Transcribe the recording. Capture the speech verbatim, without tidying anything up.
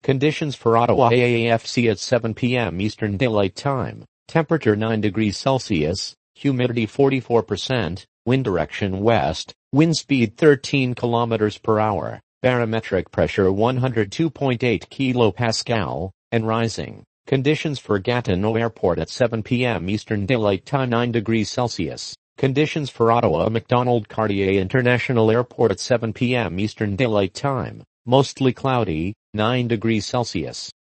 Conditions for Ottawa A A F C at seven p m Eastern Daylight Time. Temperature nine degrees Celsius, humidity forty-four percent, wind direction west, wind speed thirteen kilometers per hour, barometric pressure one hundred two point eight kilopascal, and rising. Conditions for Gatineau Airport at seven p m Eastern Daylight Time nine degrees Celsius. Conditions for Ottawa Macdonald Cartier International Airport at seven p m Eastern Daylight Time. Mostly cloudy, nine degrees Celsius.